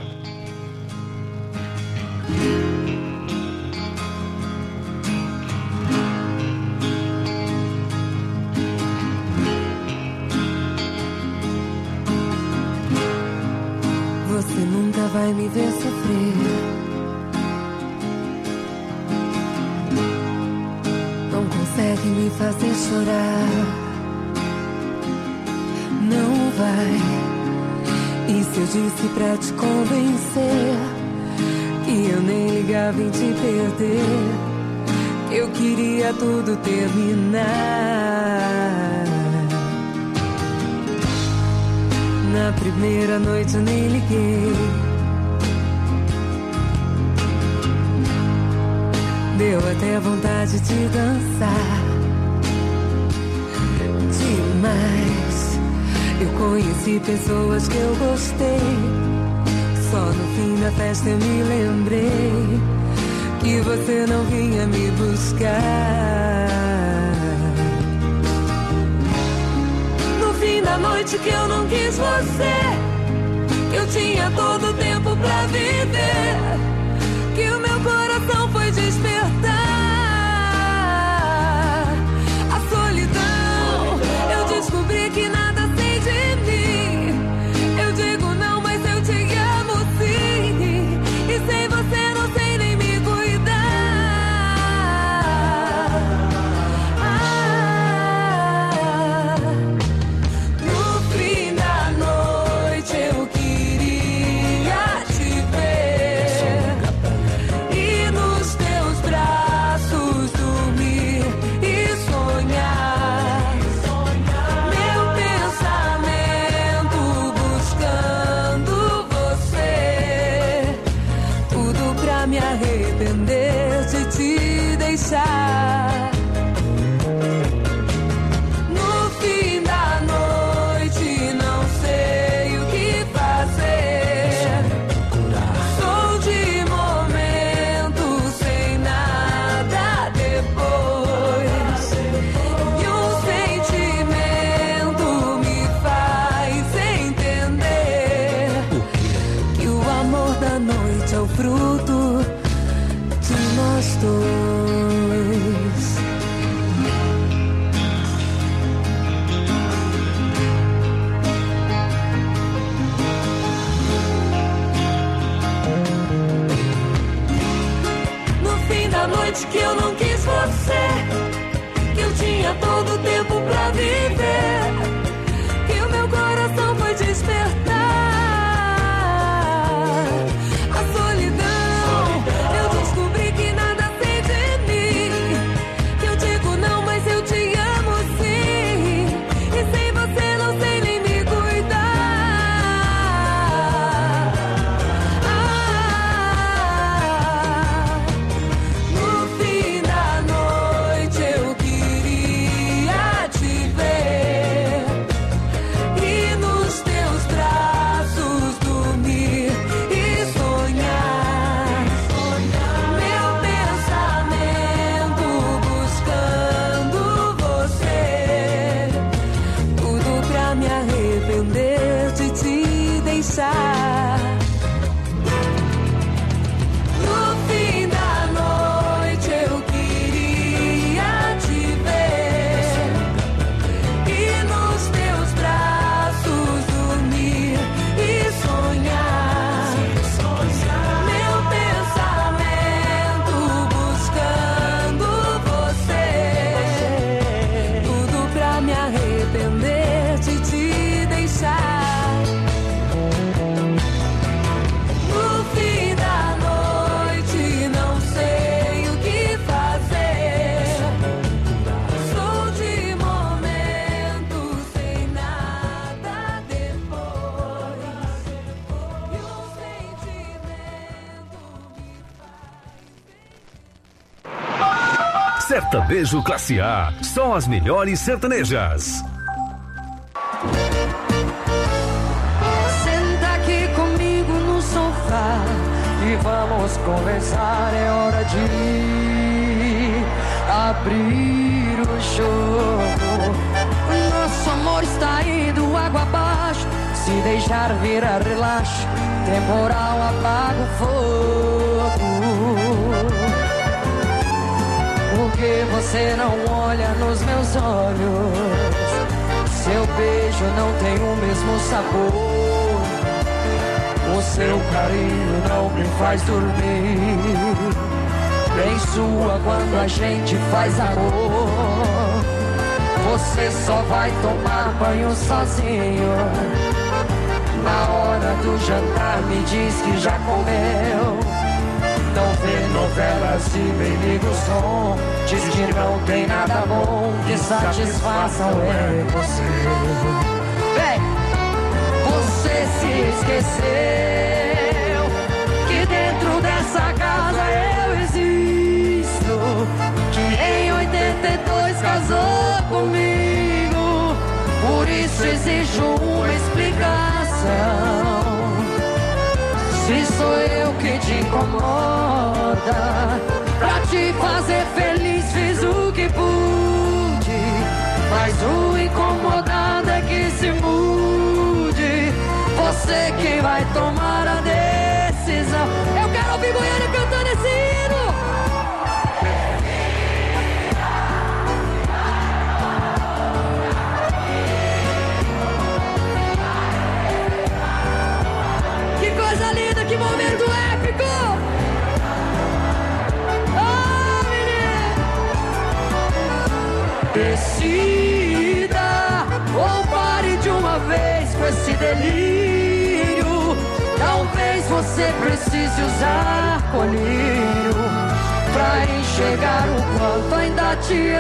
Você nunca vai me ver sofrer. Não consegue me fazer chorar. Não vai. E se eu disse pra te convencer que eu nem ligava em te perder, que eu queria tudo terminar. Na primeira noite eu nem liguei. Deu até vontade de dançar. Demais. Eu conheci pessoas que eu gostei. Só no fim da festa eu me lembrei que você não vinha me buscar. No fim da noite que eu não quis você, que eu tinha todo o tempo pra viver, que o meu coração foi despertar. A solidão, eu descobri que nada sei de mim. Eu digo não, mas eu te amo sim. E sem você não sei nem me cuidar. Ah, no fim da noite eu queria te ver. noite é o fruto de nós dois. No fim da noite que eu não quis você, que eu tinha todo o tempo pra viver, que o meu coração foi despertar. A solidão, eu descobri que nada sei de mim, que eu digo não, mas eu te amo sim, e sem você não sei nem me cuidar. Ah, no fim da noite eu queria te ver e nos teus braços dormir e sonhar. Meu pensamento buscando você, tudo pra me arrepender de te deixar. No fim da noite eu queria te ver e nos teus braços dormir e sonhar. Meu pensamento buscando você, tudo pra me arrepender de te deixar. No fim da noite não sei o que fazer, sou de momento sem nada depois, e um sentimento Sertanejo Classe A, só as melhores sertanejas. Senta aqui comigo no sofá e vamos conversar. É hora de abrir o jogo. Nosso amor está indo água abaixo. Se deixar virar relaxo, temporal apaga o fogo. Por que você não olha nos meus olhos? Seu beijo não tem o mesmo sabor. O seu carinho não me faz dormir. Bem sua quando a gente faz amor. Você só vai tomar banho sozinho. Na hora do jantar me diz que já comeu. Não vê novelas e nem liga o som. Diz que não tem nada bom que satisfaça o você. Vem! Você se esqueceu que dentro dessa casa eu existo, que em oitenta e dois casou comigo. Por isso exige uma explicação. Se sou eu que te incomoda, pra te fazer feliz fiz o que pude, mas o incomodado é que se mude. Você quem vai tomar a decisão. Eu quero ouvir Goiânia cantando esse hino. Que coisa linda, que momento épico! Oh, menino! Decida ou pare de uma vez com esse delírio. Talvez você precise usar colírio pra enxergar o quanto ainda te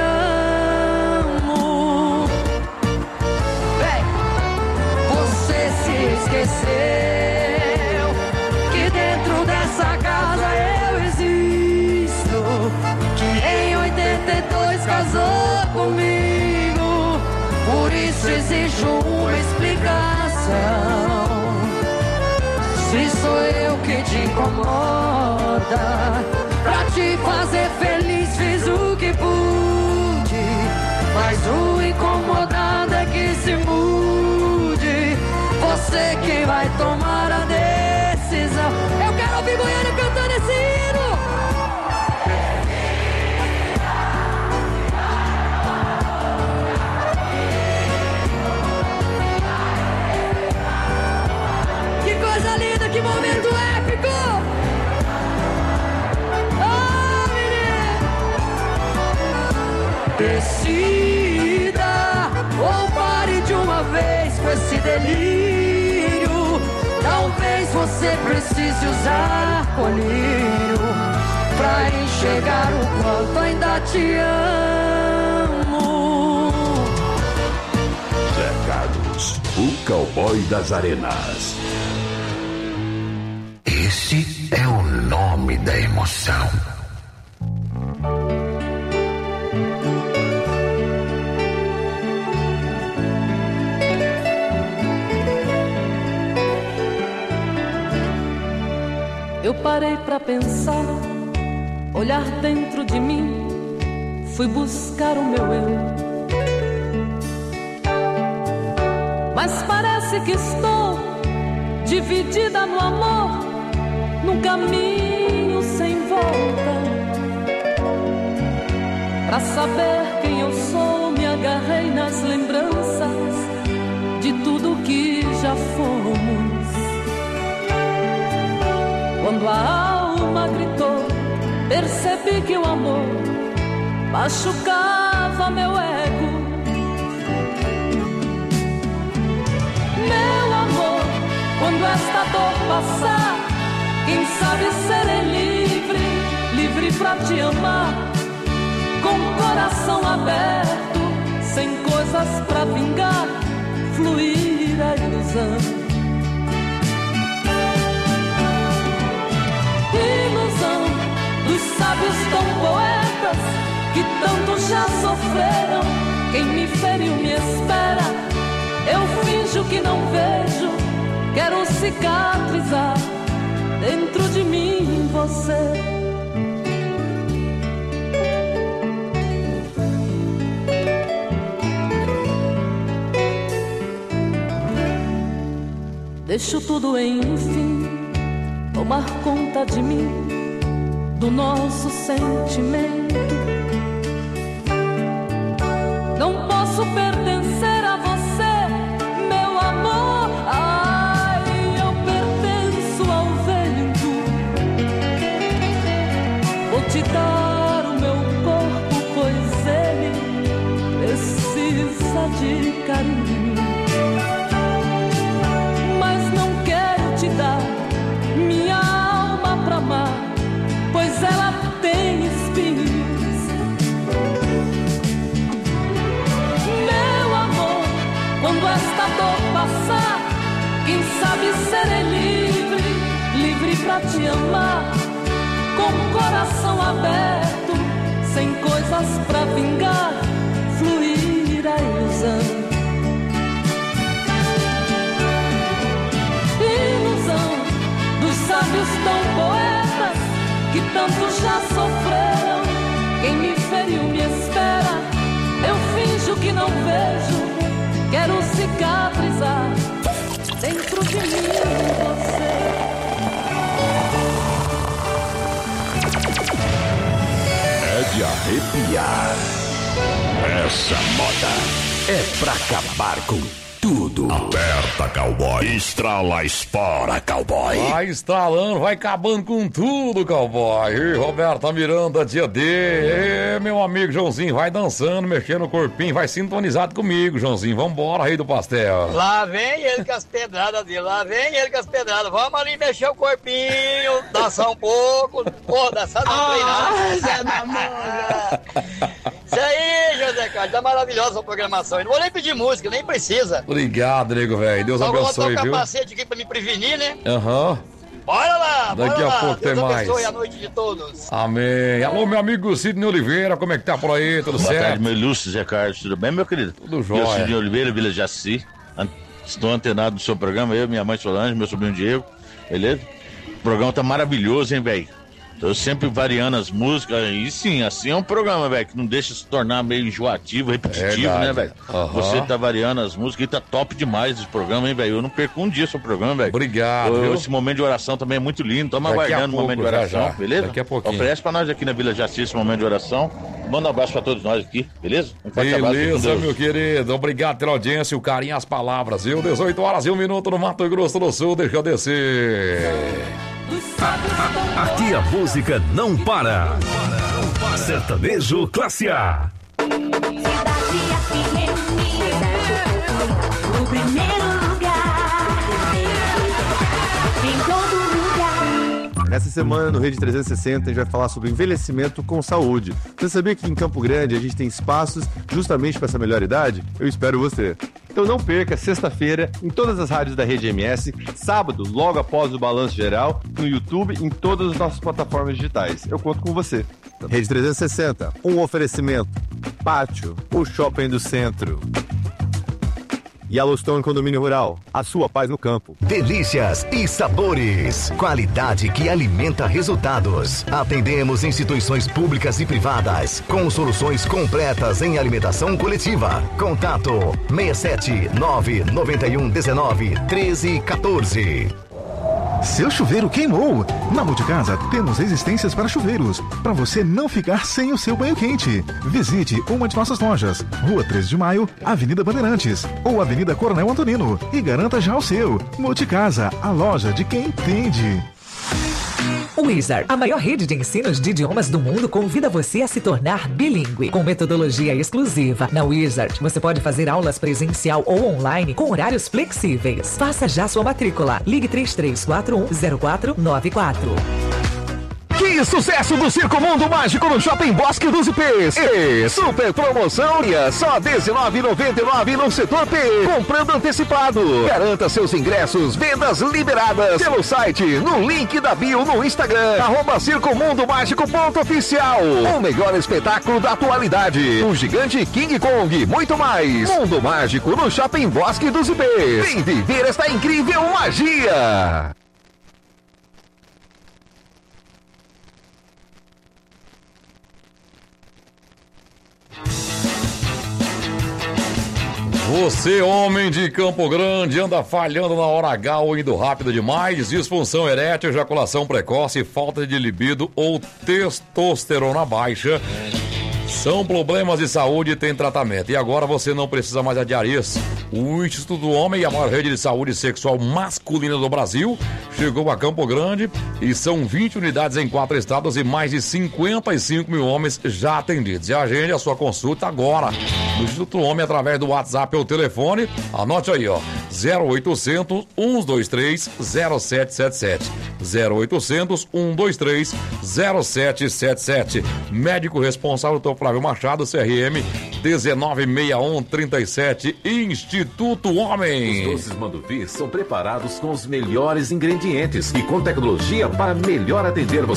amo. Vem! Você se esqueceu que dentro dessa casa eu existo, que em oitenta e dois casou comigo. Por isso exijo uma explicação. Se sou eu que te incomoda, pra te fazer feliz fiz o que pude, mas o incomodado é que se mude. Você que vai tomar a decisão. Eu quero ouvir Goiânia você precise usar colírio pra enxergar o quanto ainda te amo. Zé Carlos, o cowboy das arenas. Esse é o nome da emoção. Eu parei pra pensar, olhar dentro de mim, fui buscar o meu eu. Mas parece que estou dividida no amor, num caminho sem volta. Pra saber quem eu sou, me agarrei nas lembranças de tudo que já fomos. Quando a alma gritou, percebi que o amor machucava meu ego. Meu amor, quando esta dor passar, quem sabe serei livre, livre pra te amar, com o coração aberto, sem coisas pra vingar, fluir a ilusão. Ilusão dos sábios tão poetas que tanto já sofreram. Quem me feriu me espera. Eu finjo que não vejo. Quero cicatrizar dentro de mim você. Deixo tudo enfim tomar conta de mim, do nosso sentimento. Não posso pertencer a você, meu amor. Ai, eu pertenço ao vento. Vou te dar o meu corpo, pois ele precisa de carinho. Mas não quero te dar minha alma pra amar, pois ela tem espinhos. Meu amor, quando esta dor passar, quem sabe serei livre, livre pra te amar, com o coração aberto, sem coisas pra vingar, fluir a ilusão. Sábios tão poetas que tanto já sofreram. Quem me feriu me espera. Eu finjo que não vejo. Quero cicatrizar dentro de mim você. É de arrepiar. Essa moda é pra acabar com tudo. Aperta, cowboy. Estrala, espora, cowboy. Vai estralando, vai acabando com tudo, cowboy. E Roberta Miranda, dia D. E, meu amigo Joãozinho, vai dançando, mexendo o corpinho, vai sintonizado comigo, Joãozinho. Vambora, rei do pastel. Lá vem ele com as pedradas dele, lá vem ele com as pedradas. Vamos ali mexer o corpinho, dançar um pouco. Pô, dançar não, treinar. Zé da Manga. Isso aí, José Carlos, tá maravilhosa a programação. Eu não vou nem pedir música, nem precisa. Obrigado, nego, velho. Deus Só abençoe, viu? viu? Só vou botar o capacete aqui pra me prevenir, né? Aham. Uhum. Bora lá, bora Daqui a lá. pouco Deus tem abençoe mais. a noite de todos. Amém. Alô, meu amigo Sidney Oliveira, como é que tá por aí? Tudo Boa certo? Boa tarde, meu ilustre Zé Carlos. Tudo bem, meu querido? Tudo jóia. Eu, Sidney Oliveira, Vila Jaci. Estou antenado do seu programa, eu, minha mãe Solange, meu sobrinho Diego, beleza? O programa tá maravilhoso, hein, velho? Eu sempre variando as músicas, e sim, assim é um programa, velho, que não deixa se tornar meio enjoativo, repetitivo, Verdade. né, velho? Uhum. Você tá variando as músicas e tá top demais esse programa, hein, velho? Eu não perco um dia seu programa, velho. Obrigado, eu, viu? Esse momento de oração também é muito lindo, estamos aguardando o momento de oração, já, já. beleza? Daqui a pouquinho. Oferece pra nós aqui na Vila Jaci esse momento de oração. Manda um abraço pra todos nós aqui, beleza? Um forte abraço. Beleza, meu querido. Obrigado pela audiência, o carinho, as palavras, viu? dezoito horas e um minuto no Mato Grosso do Sul, deixa eu descer. Aqui a música não para. Sertanejo Classe A. No primeiro lugar. em todo lugar. Essa semana, no Rede trezentos e sessenta, a gente vai falar sobre envelhecimento com saúde. Você sabia que em Campo Grande a gente tem espaços justamente para essa melhor idade? Eu espero você. Então não perca, sexta-feira, em todas as rádios da Rede M S, sábado, logo após o Balanço Geral, no YouTube, em todas as nossas plataformas digitais. Eu conto com você. Rede trezentos e sessenta, um oferecimento. Pátio, o shopping do centro. Yellowstone Condomínio Rural, a sua paz no campo. Delícias e sabores. Qualidade que alimenta resultados. Atendemos instituições públicas e privadas com soluções completas em alimentação coletiva. Contato seis sete nove nove um um nove um três um quatro. Seu chuveiro queimou? Na Multicasa temos resistências para chuveiros, para você não ficar sem o seu banho quente. Visite uma de nossas lojas, Rua treze de Maio, Avenida Bandeirantes ou Avenida Coronel Antonino e garanta já o seu. Multicasa, a loja de quem entende. Wizard, a maior rede de ensinos de idiomas do mundo, convida você a se tornar bilíngue. Com metodologia exclusiva, na Wizard você pode fazer aulas presencial ou online com horários flexíveis. Faça já sua matrícula. Ligue três três quatro um zero quatro nove quatro. Que sucesso do Circo Mundo Mágico no Shopping Bosque dos Ipês. E super promoção só dezenove reais e noventa e nove centavos no setor P. Comprando antecipado. Garanta seus ingressos, vendas liberadas pelo site, no link da bio no Instagram, arroba Circo Mundo Mágico ponto oficial. O melhor espetáculo da atualidade. O gigante King Kong, muito mais. Mundo Mágico no Shopping Bosque dos Ipês. Vem viver esta incrível magia. Você, homem de Campo Grande, anda falhando na hora H ou indo rápido demais, disfunção erétil, ejaculação precoce, falta de libido ou testosterona baixa. São problemas de saúde e tem tratamento. E agora você não precisa mais adiar isso. O Instituto do Homem, a maior rede de saúde sexual masculina do Brasil, chegou a Campo Grande e são vinte unidades em quatro estados e mais de cinquenta e cinco mil homens já atendidos. E agende a sua consulta agora no Instituto do Homem através do WhatsApp ou telefone. Anote aí, ó, zero oitocentos, um dois três, zero sete sete sete. zero oitocentos, um dois três, zero sete sete sete. Médico responsável, doutor Flávio Machado, C R M dezenove sessenta e um trinta e sete, Instituto Homem. Os doces Manduvi são preparados com os melhores ingredientes e com tecnologia para melhor atender você.